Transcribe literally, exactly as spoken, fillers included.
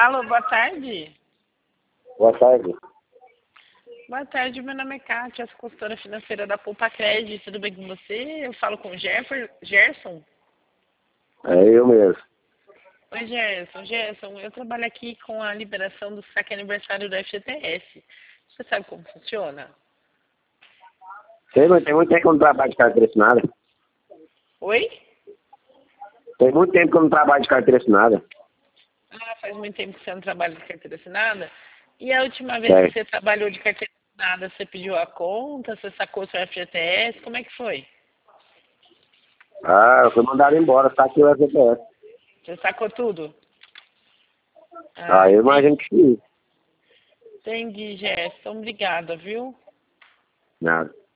Alô, boa tarde. Boa tarde. Boa tarde, meu nome é Kátia, sou consultora financeira da Poupa Cred. Tudo bem com você? Eu falo com o Jeffer, Gerson. É eu mesmo. Oi, Gerson. Gerson, eu trabalho aqui com a liberação do saque aniversário do F G T S. Você sabe como funciona? Sei, mas tem muito tempo que eu não trabalho de carteira assinada. Oi? Tem muito tempo que eu não trabalho de carteira assinada. Ah, faz muito tempo que você não trabalha de carteira assinada? E a última vez É. que você trabalhou de carteira assinada, você pediu a conta, você sacou seu F G T S, como é que foi? Ah, eu fui mandado embora, tá aqui o F G T S. Você sacou tudo? Ah, eu imagino que sim. Entendi, Gerson. Obrigada, viu? Nada.